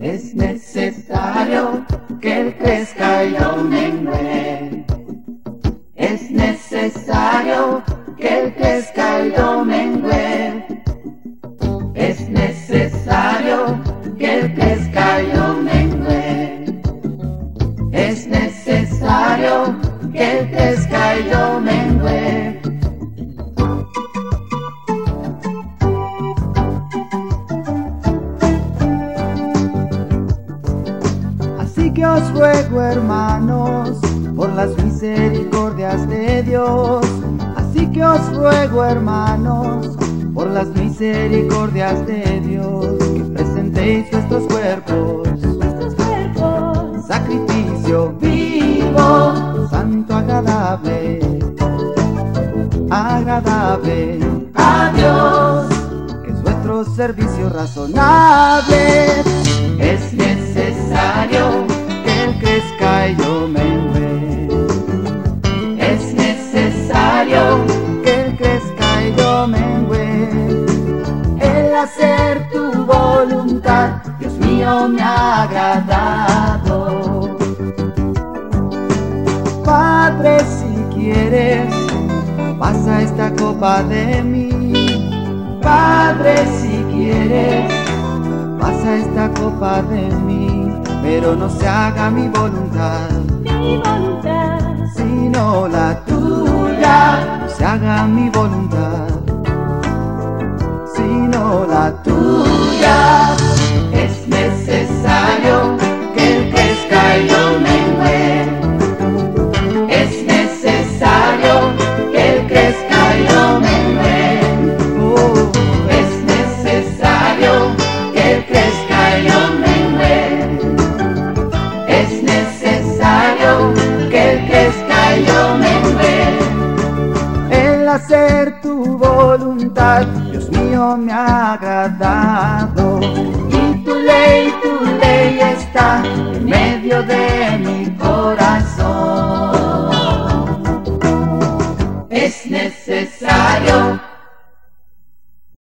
Es necesario que él crezca y yo mengue. Es necesario que él crezca y yo mengue. Es necesario que él crezca y yo mengue. Es necesario que él crezca y yo mengue. Así que os ruego, hermanos, por las misericordias de Dios. Así que os ruego, hermanos, por las misericordias de Dios, que presentéis vuestros cuerpos, sacrificio vivo, santo, agradable, agradable a Dios, que es vuestro servicio razonable. Es necesario que él crezca y yo mengue. Es necesario que él crezca y yo mengue. El hacer tu voluntad, Dios mío, me ha agradado. Padre, si quieres, pasa esta copa de mí. Padre, si quieres, pasa esta copa de mí, pero no se haga mi voluntad, sino la tuya. No se haga mi voluntad, sino la tuya. Es necesario que él crezca y yo mengue. Es necesario que él crezca y yo mengue. Oh, es necesario que él crezca y yo mengue. Es necesario que él crezca y yo mengue. El hacer tu voluntad, Dios mío, me ha agradado. Y tu ley está en medio de mi